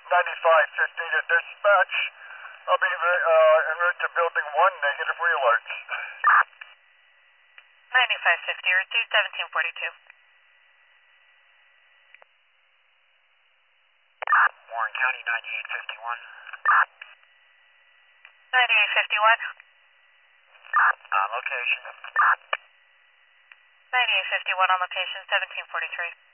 9550 to dispatch. I'll be en route to building 1, negative re-alerts. 9550, receive 1742. Warren County 9851. 9851. Location. 9851 on location, 1743.